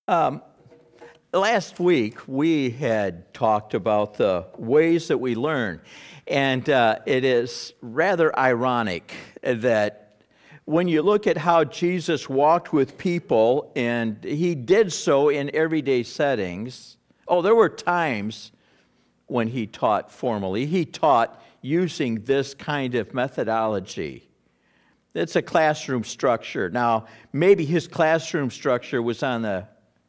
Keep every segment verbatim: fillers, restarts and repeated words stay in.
Um, last week, we had talked about the ways that we learn, and uh, it is rather ironic that when you look at how Jesus walked with people, and he did so in everyday settings. Oh, there were times when he taught formally. He taught using this kind of methodology. It's a classroom structure. Now, maybe his classroom structure was on the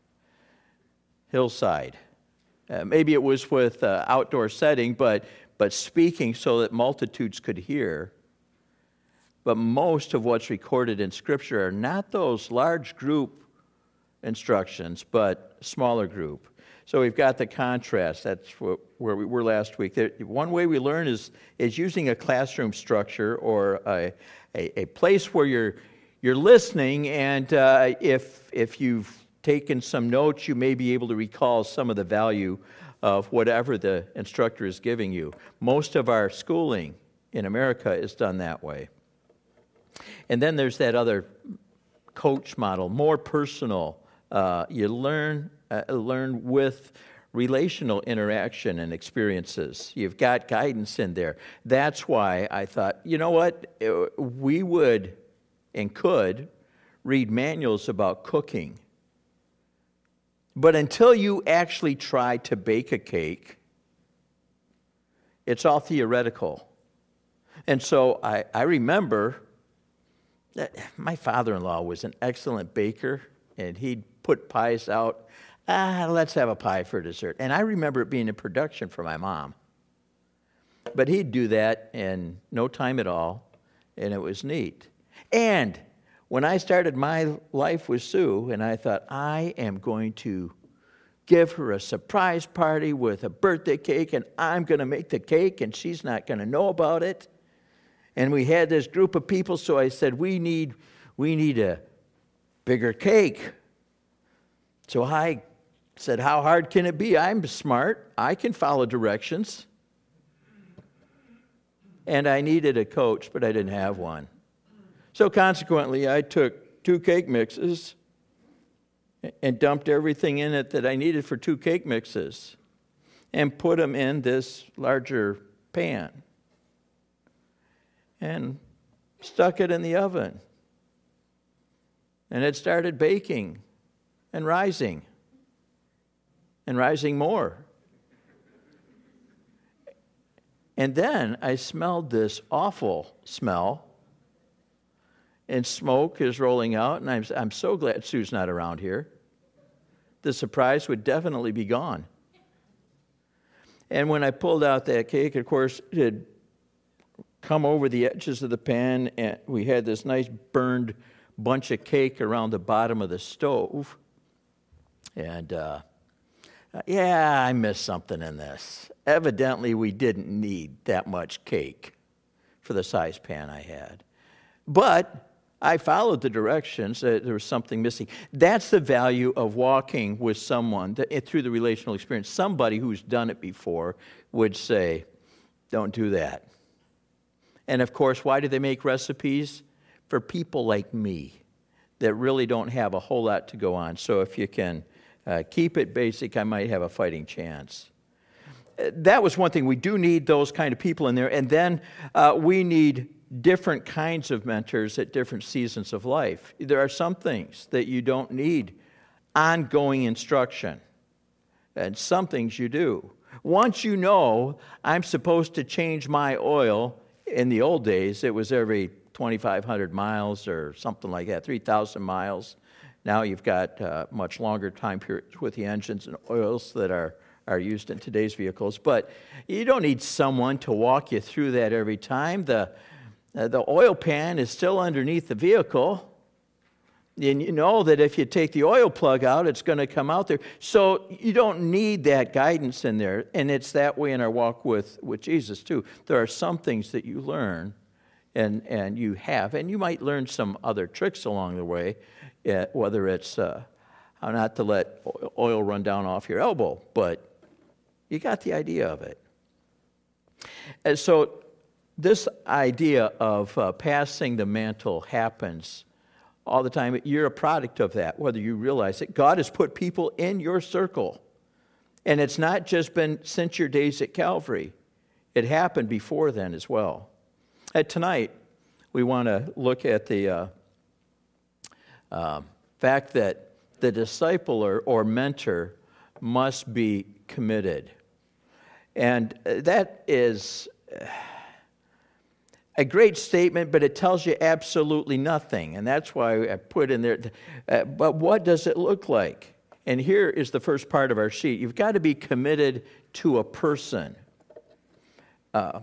hillside. Uh, maybe it was with uh, outdoor setting, but, but speaking so that multitudes could hear. But most of what's recorded in Scripture are not those large group instructions, but smaller group. So we've got the contrast. That's what, where we were last week. There, one way we learn is, is using a classroom structure or a, a, a place where you're you're listening, and uh, if if you've taken some notes, you may be able to recall some of the value of whatever the instructor is giving you. Most of our schooling in America is done that way. And then there's that other coach model, more personal. Uh, you learn uh, learn with relational interaction and experiences. You've got guidance in there. That's why I thought, you know what, we would and could read manuals about cooking. But until you actually try to bake a cake, it's all theoretical. And so I, I remember that my father-in-law was an excellent baker, and he'd put pies out. Ah, let's have a pie for dessert. And I remember it being in production for my mom. But he'd do that in no time at all, and it was neat. And when I started my life with Sue, and I thought, I am going to give her a surprise party with a birthday cake, and I'm going to make the cake, and she's not going to know about it. And we had this group of people, so I said, we need, we need a bigger cake. So I said, how hard can it be? I'm smart. I can follow directions. And I needed a coach, but I didn't have one. So consequently, I took two cake mixes and dumped everything in it that I needed for two cake mixes and put them in this larger pan and stuck it in the oven. And it started baking and rising and rising more. And then I smelled this awful smell, and smoke is rolling out, and I'm, I'm so glad Sue's not around here. The surprise would definitely be gone. And when I pulled out that cake, of course, it had come over the edges of the pan, and we had this nice burned bunch of cake around the bottom of the stove. And, uh, yeah, I missed something in this. Evidently, we didn't need that much cake for the size pan I had. But I followed the directions. Uh, there was something missing. That's the value of walking with someone that, through the relational experience. Somebody who's done it before would say, don't do that. And, of course, why do they make recipes? For people like me that really don't have a whole lot to go on. So if you can uh, keep it basic, I might have a fighting chance. That was one thing. We do need those kind of people in there. And then uh, we need different kinds of mentors at different seasons of life. There are some things that you don't need ongoing instruction, and some things you do. Once you know, I'm supposed to change my oil. In the old days, it was every twenty-five hundred miles or something like that, three thousand miles. Now you've got uh, much longer time periods with the engines and oils that are, are used in today's vehicles. But you don't need someone to walk you through that every time. The, uh, the oil pan is still underneath the vehicle. And you know that if you take the oil plug out, it's going to come out there. So you don't need that guidance in there. And it's that way in our walk with, with Jesus, too. There are some things that you learn and, and you have. And you might learn some other tricks along the way, uh, whether it's uh, how not to let oil run down off your elbow. But you got the idea of it. And so this idea of uh, passing the mantle happens all the time. You're a product of that, whether you realize it. God has put people in your circle. And it's not just been since your days at Calvary. It happened before then as well. Uh, tonight, we want to look at the uh, uh, fact that the discipler or mentor must be committed. And that is a great statement, but it tells you absolutely nothing. And that's why I put in there, uh, but what does it look like? And here is the first part of our sheet. You've got to be committed to a person. Uh,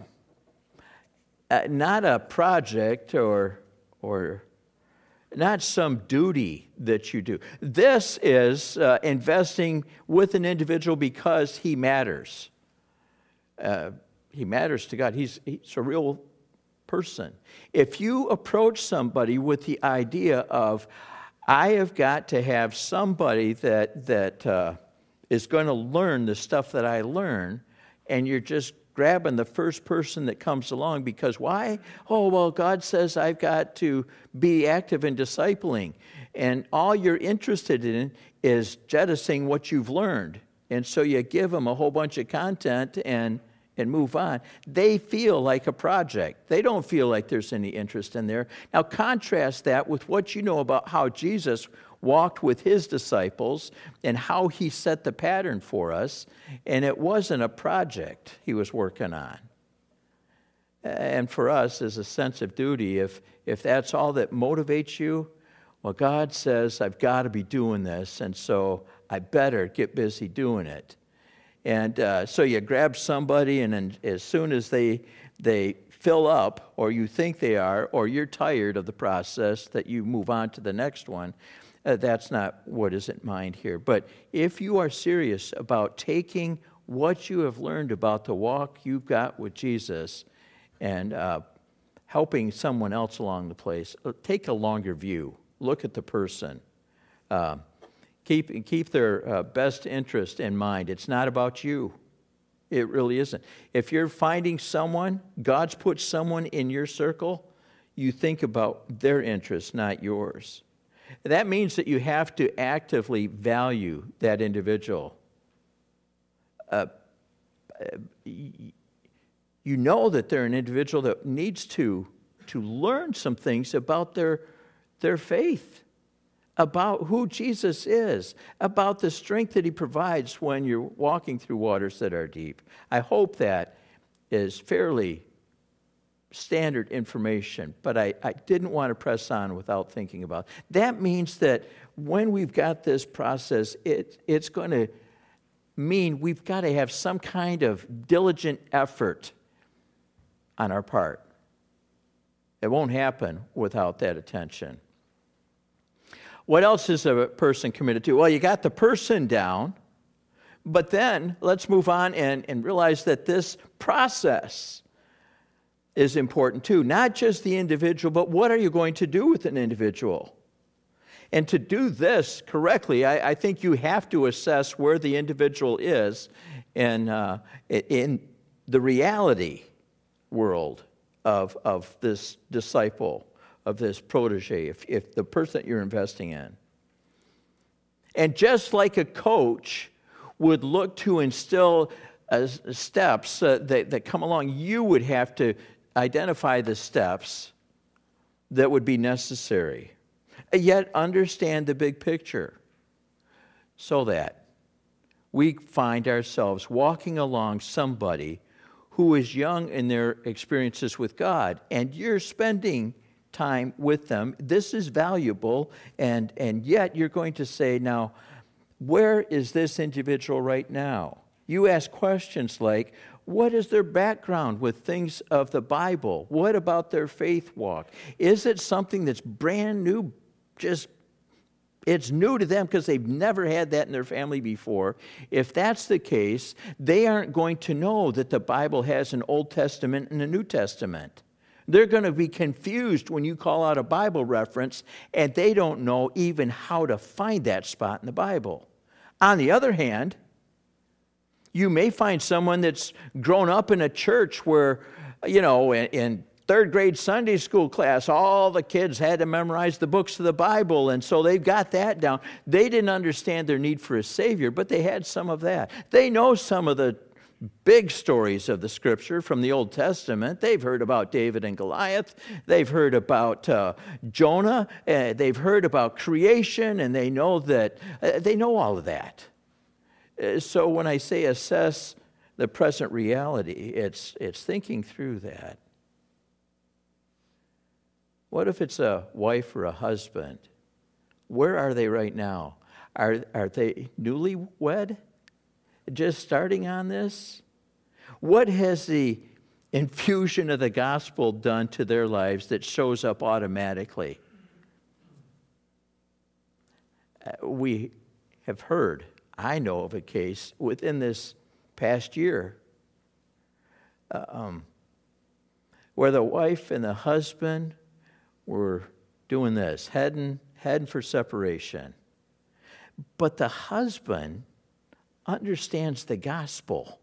uh, not a project or or not some duty that you do. This is uh, investing with an individual because he matters. Uh, he matters to God. He's, he's a real person. If you approach somebody with the idea of, I have got to have somebody that that uh, is going to learn the stuff that I learn, and you're just grabbing the first person that comes along because why? Oh, well, God says I've got to be active in discipling. And all you're interested in is jettisoning what you've learned. And so you give them a whole bunch of content and, and move on. They feel like a project. They don't feel like there's any interest in there. Now contrast that with what you know about how Jesus walked with his disciples and how he set the pattern for us, and it wasn't a project he was working on. And for us, as a sense of duty, if if that's all that motivates you, well, God says, I've got to be doing this, and so I better get busy doing it. And uh, so you grab somebody, and then as soon as they they fill up, or you think they are, or you're tired of the process, that you move on to the next one. Uh, that's not what is in mind here. But if you are serious about taking what you have learned about the walk you've got with Jesus and uh, helping someone else along the place, take a longer view. Look at the person. Uh, keep, keep their uh, best interest in mind. It's not about you. It really isn't. If you're finding someone, God's put someone in your circle, you think about their interests, not yours. That means that you have to actively value that individual. Uh, you know that they're an individual that needs to, to learn some things about their, their faith, about who Jesus is, about the strength that he provides when you're walking through waters that are deep. I hope that is fairly standard information, but I, I didn't want to press on without thinking about it. That means that when we've got this process, it, it's going to mean we've got to have some kind of diligent effort on our part. It won't happen without that attention. What else is a person committed to? Well, you got the person down, but then let's move on and, and realize that this process is important too. Not just the individual, but what are you going to do with an individual? And to do this correctly, I, I think you have to assess where the individual is in, uh, in the reality world of, of this disciple, of this protege, if, if the person that you're investing in. And just like a coach would look to instill uh, steps uh, that, that come along, you would have to identify the steps that would be necessary, yet understand the big picture so that we find ourselves walking along somebody who is young in their experiences with God, and you're spending time with them. This is valuable, and, and yet you're going to say, now, where is this individual right now? You ask questions like, what is their background with things of the Bible? What about their faith walk? Is it something that's brand new, just it's new to them because they've never had that in their family before? If that's the case, they aren't going to know that the Bible has an Old Testament and a New Testament. They're going to be confused when you call out a Bible reference, and they don't know even how to find that spot in the Bible. On the other hand, you may find someone that's grown up in a church where, you know, and, and third grade Sunday school class, all the kids had to memorize the books of the Bible, and so they've got that down. They didn't understand their need for a Savior, but they had some of that. They know some of the big stories of the Scripture from the Old Testament. They've heard about David and Goliath. They've heard about uh, Jonah. Uh, they've heard about creation, and they know that uh, they know all of that. Uh, so when I say assess the present reality, it's it's thinking through that. What if it's a wife or a husband? Where are they right now? Are are they newlywed? Just starting on this? What has the infusion of the gospel done to their lives that shows up automatically? Uh, we have heard, I know of a case within this past year uh, um, where the wife and the husband were doing this, heading, heading for separation. But the husband understands the gospel.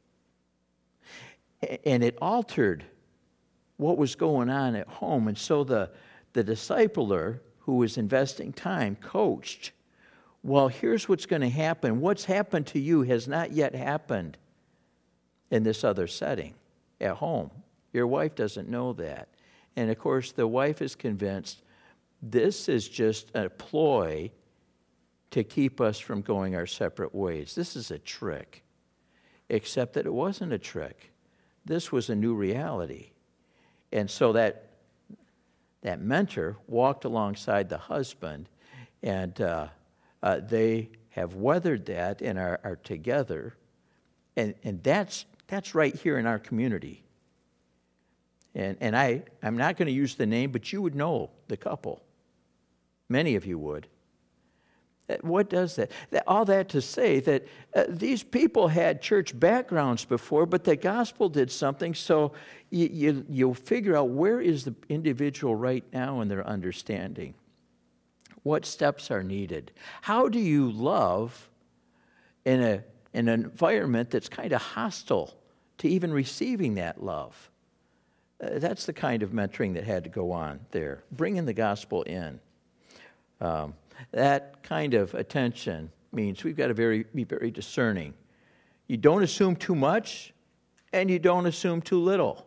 And it altered what was going on at home. And so the, the discipler who was investing time coached, well, here's what's going to happen. What's happened to you has not yet happened in this other setting at home. Your wife doesn't know that. And of course, the wife is convinced this is just a ploy to keep us from going our separate ways. This is a trick, except that it wasn't a trick. This was a new reality. And so that, that mentor walked alongside the husband, and uh, uh, they have weathered that and are, are together. And, and that's, that's right here in our community. And, and I, I'm not going to use the name, but you would know the couple. Many of you would. What does that? All that to say that uh, these people had church backgrounds before, but the gospel did something, so you, you, you'll figure out where is the individual right now in their understanding. What steps are needed? How do you love in, a, in an environment that's kind of hostile to even receiving that love? Uh, that's the kind of mentoring that had to go on there, bringing the gospel in. Um, That kind of attention means we've got to very, be very discerning. You don't assume too much, and you don't assume too little.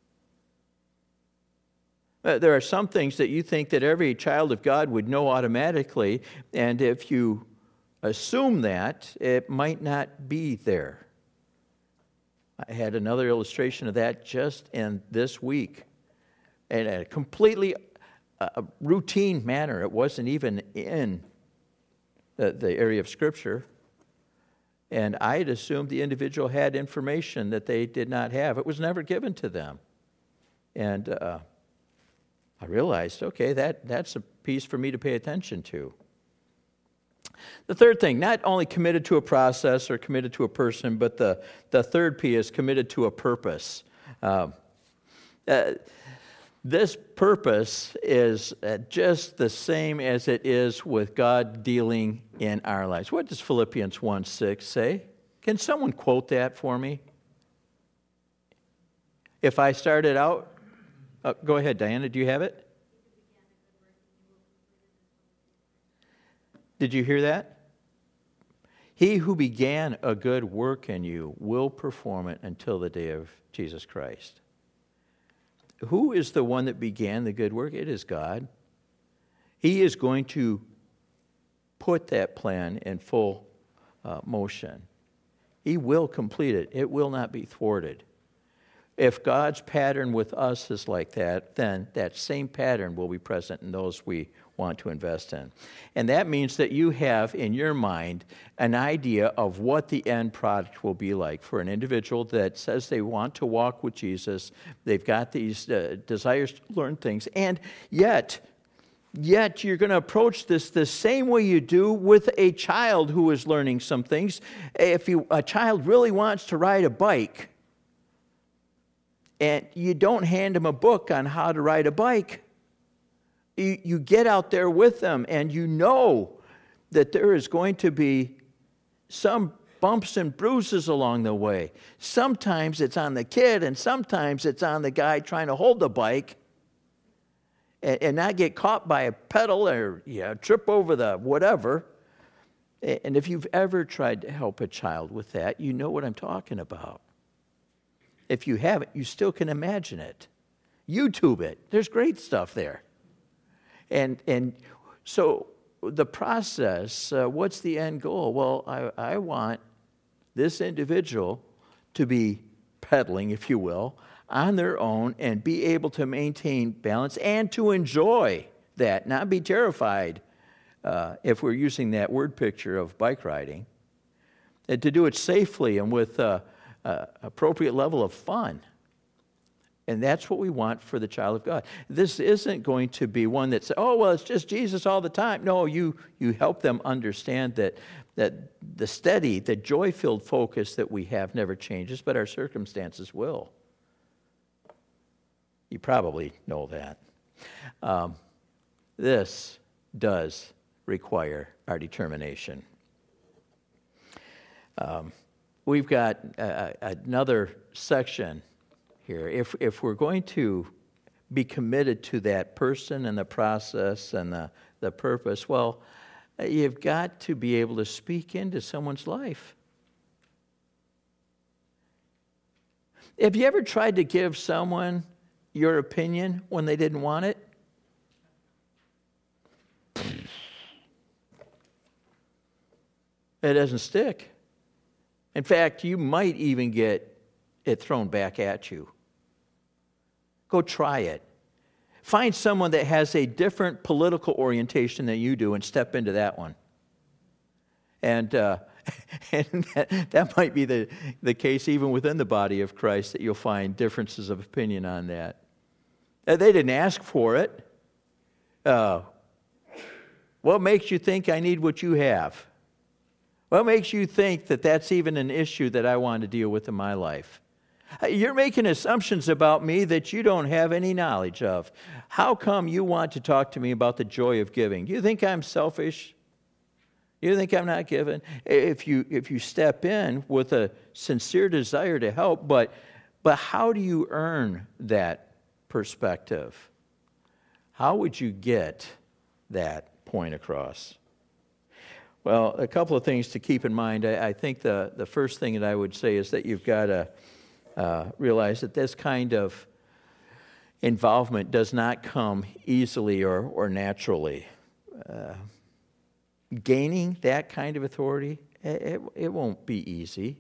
Uh, there are some things that you think that every child of God would know automatically, and if you assume that, it might not be there. I had another illustration of that just in this week, in a completely a routine manner. It wasn't even in the, the area of Scripture. And I had assumed the individual had information that they did not have. It was never given to them. And uh, I realized, okay, that, that's a piece for me to pay attention to. The third thing, not only committed to a process or committed to a person, but the, the third P is committed to a purpose. Uh, uh, This purpose is just the same as it is with God dealing in our lives. What does Philippians one six say? Can someone quote that for me? If I started out, oh, go ahead, Diana, do you have it? Did you hear that? He who began a good work in you will perform it until the day of Jesus Christ. Who is the one that began the good work? It is God. He is going to put that plan in full uh, motion. He will complete it. It will not be thwarted. If God's pattern with us is like that, then that same pattern will be present in those we want to invest in. And that means that you have in your mind an idea of what the end product will be like for an individual that says they want to walk with Jesus. They've got these uh, desires to learn things, and yet, yet you're going to approach this the same way you do with a child who is learning some things. If you, a child really wants to ride a bike, and you don't hand them a book on how to ride a bike. You, you get out there with them, and you know that there is going to be some bumps and bruises along the way. Sometimes it's on the kid, and sometimes it's on the guy trying to hold the bike and, and not get caught by a pedal or yeah, trip over the whatever. And if you've ever tried to help a child with that, you know what I'm talking about. If you haven't, you still can imagine it. YouTube it. There's great stuff there. And and so the process, uh, what's the end goal? Well, I, I want this individual to be pedaling, if you will, on their own and be able to maintain balance and to enjoy that, not be terrified, uh, if we're using that word picture of bike riding, and to do it safely and with uh, uh, appropriate level of fun. And that's what we want for the child of God. This isn't going to be one that's, oh, well, it's just Jesus all the time. No, you you help them understand that, that the steady, the joy-filled focus that we have never changes, but our circumstances will. You probably know that. Um, this does require our determination. Um, we've got uh, another section here. If if we're going to be committed to that person and the process and the, the purpose, well, you've got to be able to speak into someone's life. Have you ever tried to give someone your opinion when they didn't want it? It doesn't stick. In fact, you might even get it thrown back at you. Go try it. Find someone that has a different political orientation than you do and step into that one. And, uh, and that, that might be the, the case even within the body of Christ, that you'll find differences of opinion on that. Uh, they didn't ask for it. Uh, what makes you think I need what you have? What makes you think that that's even an issue that I want to deal with in my life? You're making assumptions about me that you don't have any knowledge of. How come you want to talk to me about the joy of giving? Do you think I'm selfish? Do you think I'm not giving? If you if you step in with a sincere desire to help, but but how do you earn that perspective? How would you get that point across? Well, a couple of things to keep in mind. I, I think the, the first thing that I would say is that you've got to uh, realize that this kind of involvement does not come easily or, or naturally. Uh, gaining that kind of authority, it, it won't be easy.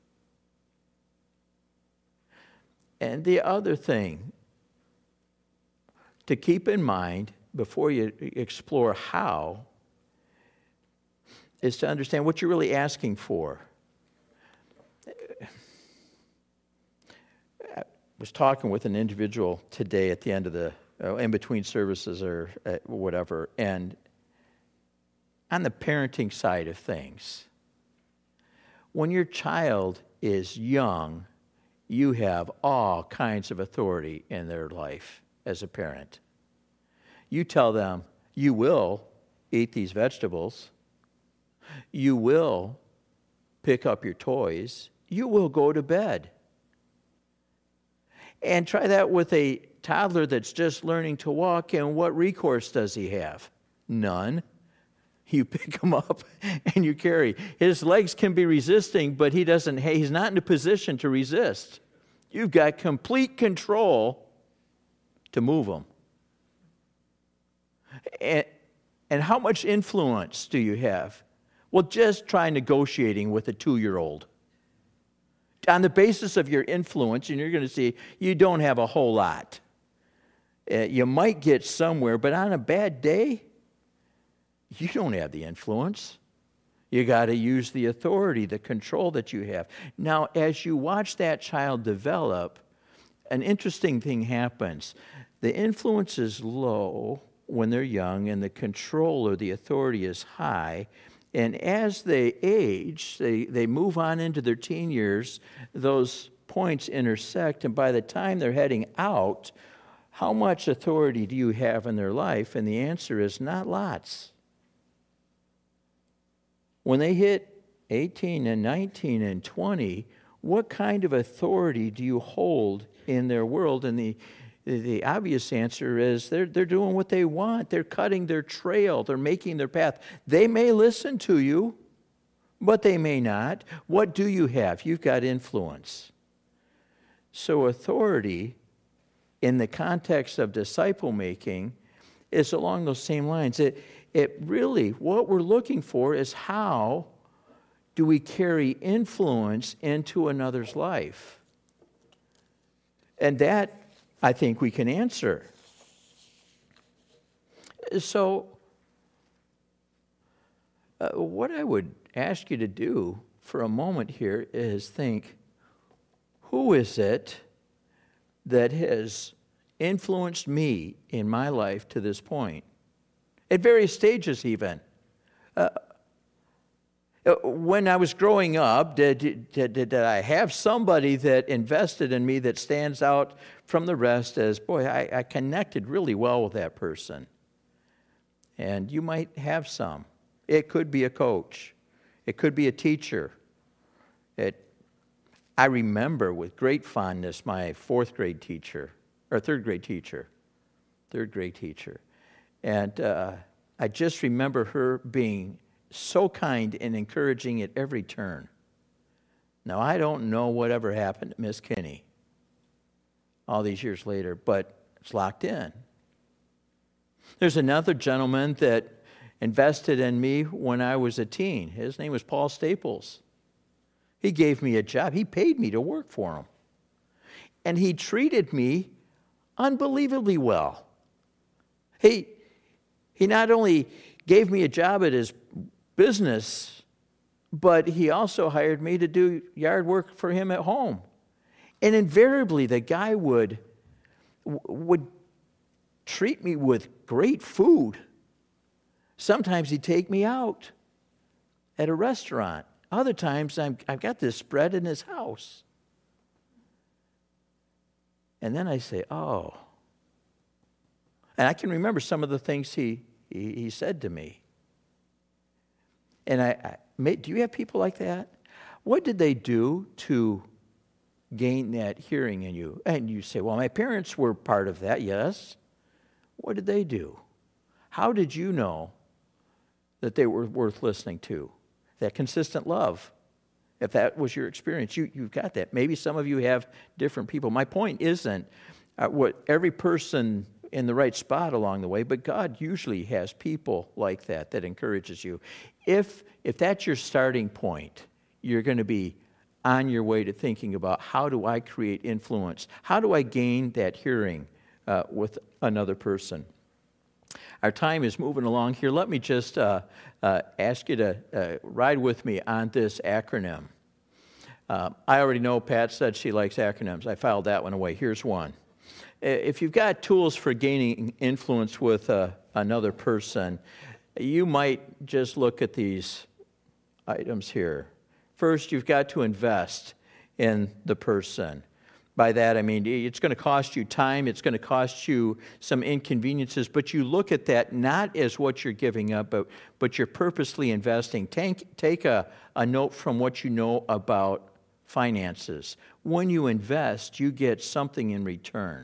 And the other thing to keep in mind before you explore how is to understand what you're really asking for. I was talking with an individual today at the end of the, uh, in between services or uh, whatever, and on the parenting side of things, when your child is young, you have all kinds of authority in their life as a parent. You tell them, you will eat these vegetables. You will pick up your toys. You will go to bed. And try that with a toddler that's just learning to walk, and what recourse does he have? None. You pick him up and you carry. His legs can be resisting, but he doesn't, he's not in a position to resist. You've got complete control to move him. And, and how much influence do you have? Well, just try negotiating with a two-year-old. On the basis of your influence, and you're going to see you don't have a whole lot. Uh, you might get somewhere, but on a bad day, you don't have the influence. You got to use the authority, the control that you have. Now, as you watch that child develop, an interesting thing happens. The influence is low when they're young, and the control or the authority is high. And as they age, they, they move on into their teen years, those points intersect, and by the time they're heading out, how much authority do you have in their life? And the answer is not lots. When they hit eighteen and nineteen and twenty, what kind of authority do you hold in their world? And the the obvious answer is they're, they're doing what they want. They're cutting their trail. They're making their path. They may listen to you, but they may not. What do you have? You've got influence. So authority in the context of disciple making is along those same lines. It, it really, what we're looking for is how do we carry influence into another's life? And that, I think, we can answer. So, uh, what I would ask you to do for a moment here is think, who is it that has influenced me in my life to this point? At various stages even. Uh, when I was growing up, did, did, did I have somebody that invested in me that stands out from the rest as, boy, I, I connected really well with that person? And you might have some. It could be a coach. It could be a teacher. It, I remember with great fondness my fourth grade teacher, or third grade teacher, third grade teacher. And uh, I just remember her being so kind and encouraging at every turn. Now, I don't know whatever happened to Miss Kinney all these years later, but it's locked in. There's another gentleman that invested in me when I was a teen. His name was Paul Staples. He gave me a job. He paid me to work for him. And he treated me unbelievably well. He, he not only gave me a job at his business, but he also hired me to do yard work for him at home. And invariably, the guy would, would treat me with great food. Sometimes he'd take me out at a restaurant. Other times, I'm, I've got this spread in his house. And then I say, oh. And I can remember some of the things he, he, he said to me. And I, I, do you have people like that? What did they do to gain that hearing in you? And you say, well, my parents were part of that, yes. What did they do? How did you know that they were worth listening to? That consistent love. If that was your experience, you, you've got that. Maybe some of you have different people. My point isn't uh, what every person in the right spot along the way, but God usually has people like that that encourages you. If, if that's your starting point, you're going to be on your way to thinking about, how do I create influence? How do I gain that hearing uh, with another person? Our time is moving along here. Let me just uh, uh, ask you to uh, ride with me on this acronym. Uh, I already know Pat said she likes acronyms. I filed that one away. Here's one. If you've got tools for gaining influence with uh, another person, you might just look at these items here. First, you've got to invest in the person. By that, I mean, it's going to cost you time, it's going to cost you some inconveniences, but you look at that not as what you're giving up, but, but you're purposely investing. Take, take a, a note from what you know about finances. When you invest, you get something in return.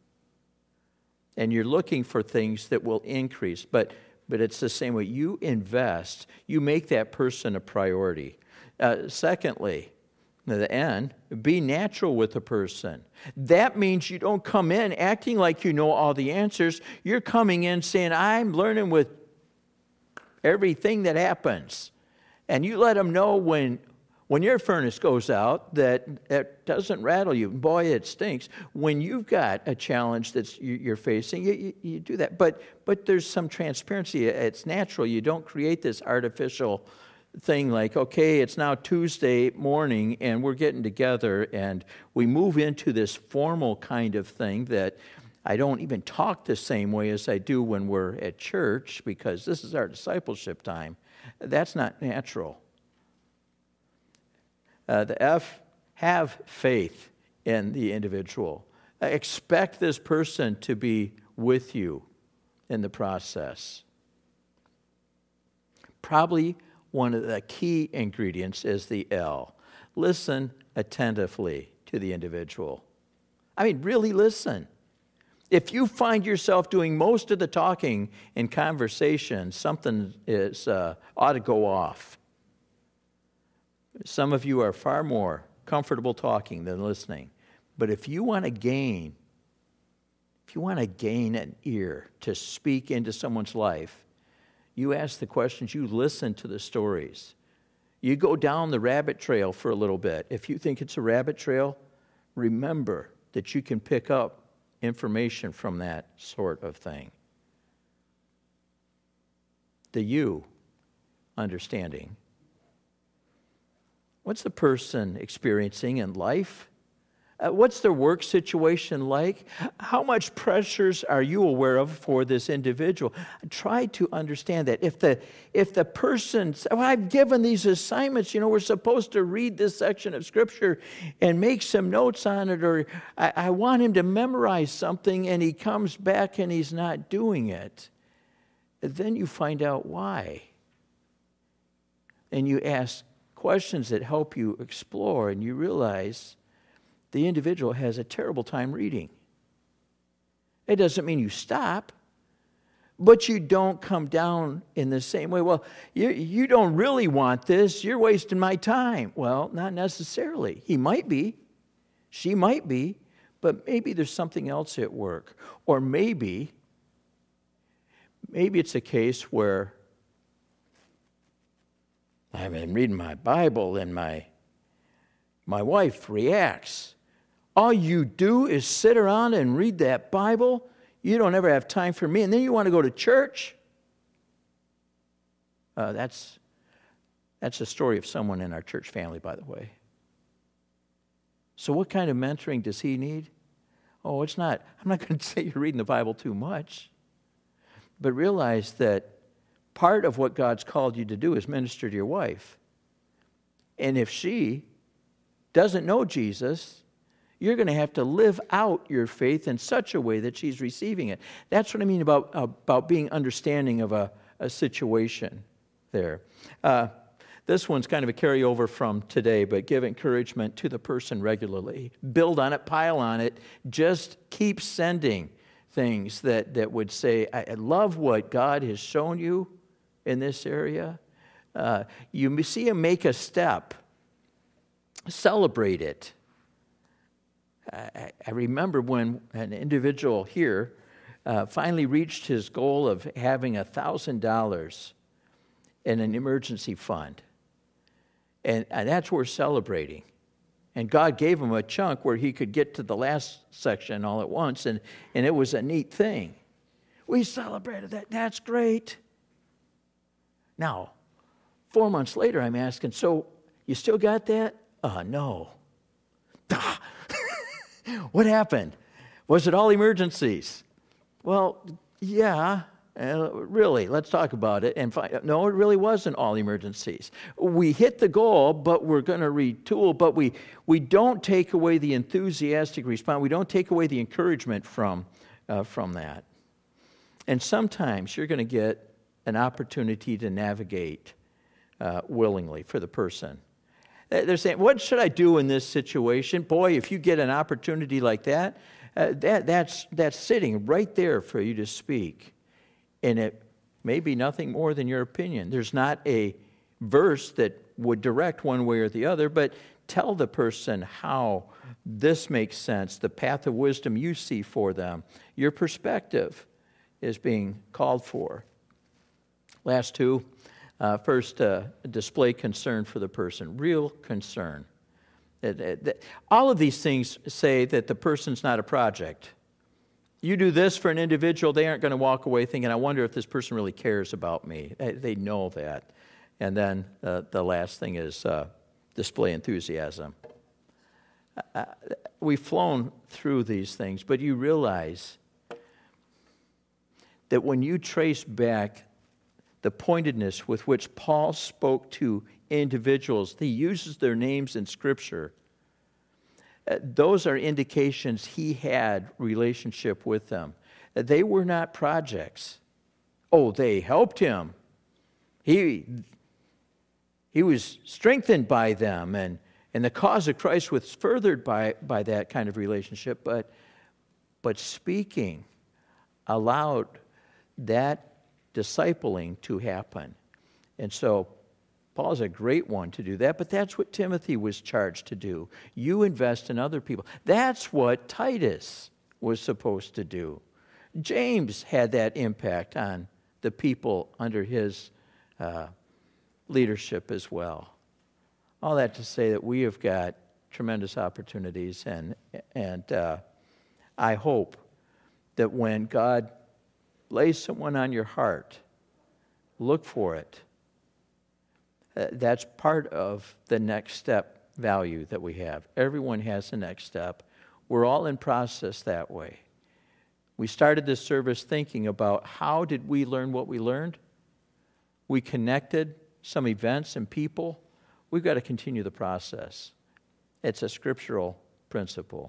And you're looking for things that will increase, but, but it's the same way. You invest, you make that person a priority. Uh, secondly, the N, be natural with a person. That means you don't come in acting like you know all the answers. You're coming in saying, I'm learning with everything that happens. And you let them know when, when your furnace goes out that it doesn't rattle you. Boy, it stinks. When you've got a challenge that you're facing, you, you, you do that. But, but there's some transparency. It's natural. You don't create this artificial thing like, okay, it's now Tuesday morning and we're getting together and we move into this formal kind of thing that I don't even talk the same way as I do when we're at church because this is our discipleship time. That's not natural. Uh, the F, have faith in the individual. Expect this person to be with you in the process. Probably one of the key ingredients is the L. Listen attentively to the individual. I mean, really listen. If you find yourself doing most of the talking in conversation, something is uh, ought to go off. Some of you are far more comfortable talking than listening. But if you want to gain, if you want to gain an ear to speak into someone's life, you ask the questions, you listen to the stories. You go down the rabbit trail for a little bit. If you think it's a rabbit trail, remember that you can pick up information from that sort of thing. The you, understanding. What's the person experiencing in life? Uh, what's their work situation like? How much pressures are you aware of for this individual? Try to understand that. If the if the person, well, I've given these assignments, you know, we're supposed to read this section of Scripture and make some notes on it, or I, I want him to memorize something, and he comes back and he's not doing it. Then you find out why. And you ask questions that help you explore, and you realize the individual has a terrible time reading. It doesn't mean you stop, but you don't come down in the same way. Well, you, you don't really want this. You're wasting my time. Well, not necessarily. He might be. She might be. But maybe there's something else at work. Or maybe, maybe it's a case where I've been reading my Bible and my, my wife reacts. All you do is sit around and read that Bible. You don't ever have time for me. And then you want to go to church. Uh, that's, that's the story of someone in our church family, by the way. So what kind of mentoring does he need? Oh, it's not, I'm not going to say you're reading the Bible too much. But realize that part of what God's called you to do is minister to your wife. And if she doesn't know Jesus, you're going to have to live out your faith in such a way that she's receiving it. That's what I mean about, about being understanding of a, a situation there. Uh, this one's kind of a carryover from today, but give encouragement to the person regularly. Build on it, pile on it. Just keep sending things that, that would say, I love what God has shown you in this area. Uh, you see him make a step. Celebrate it. I, I remember when an individual here uh, finally reached his goal of having one thousand dollars in an emergency fund. And, and that's worth celebrating. And God gave him a chunk where he could get to the last section all at once, and, and it was a neat thing. We celebrated that. That's great. Now, four months later, I'm asking, so you still got that? Uh, no. Ah. What happened? Was it all emergencies? Well, yeah, uh, really, let's talk about it. And find, no, it really wasn't all emergencies. We hit the goal, but we're going to retool, but we, we don't take away the enthusiastic response. We don't take away the encouragement from, uh, from that. And sometimes you're going to get an opportunity to navigate uh, willingly for the person. They're saying, what should I do in this situation? Boy, if you get an opportunity like that, uh, that that's that's sitting right there for you to speak. And it may be nothing more than your opinion. There's not a verse that would direct one way or the other, but tell the person how this makes sense, the path of wisdom you see for them. Your perspective is being called for. Last two. Uh, first, uh, display concern for the person, real concern. It, it, all of these things say that the person's not a project. You do this for an individual, they aren't going to walk away thinking, I wonder if this person really cares about me. They know that. And then uh, the last thing is uh, display enthusiasm. Uh, we've flown through these things, but you realize that when you trace back the pointedness with which Paul spoke to individuals, he uses their names in Scripture. Uh, those are indications he had relationship with them. Uh, they were not projects. Oh, they helped him. He, he was strengthened by them, and, and the cause of Christ was furthered by, by that kind of relationship. But, but speaking allowed that discipling to happen. And so Paul's a great one to do that, but that's what Timothy was charged to do. You invest in other people. That's what Titus was supposed to do. James had that impact on the people under his uh, leadership as well. All that to say that we have got tremendous opportunities, and, and uh, I hope that when God lays someone on your heart, look for it. Uh, that's part of the next step value that we have. Everyone has the next step. We're all in process that way. We started this service thinking about how did we learn what we learned? We connected some events and people. We've got to continue the process. It's a scriptural principle.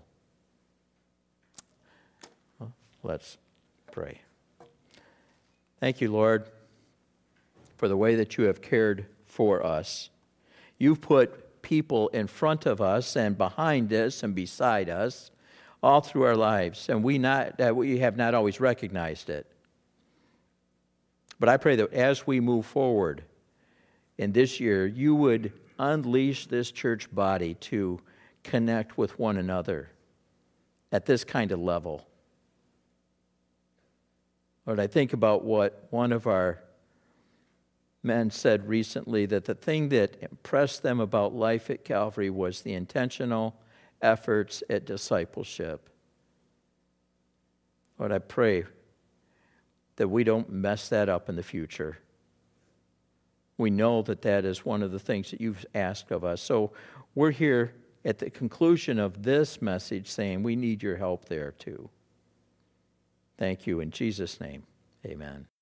Well, let's pray. Thank you, Lord, for the way that you have cared for us. You've put people in front of us and behind us and beside us all through our lives, and we not uh, we have not always recognized it. But I pray that as we move forward in this year, you would unleash this church body to connect with one another at this kind of level. Lord, I think about what one of our men said recently, that the thing that impressed them about life at Calvary was the intentional efforts at discipleship. Lord, I pray that we don't mess that up in the future. We know that that is one of the things that you've asked of us. So we're here at the conclusion of this message saying we need your help there too. Thank you. In Jesus' name, amen.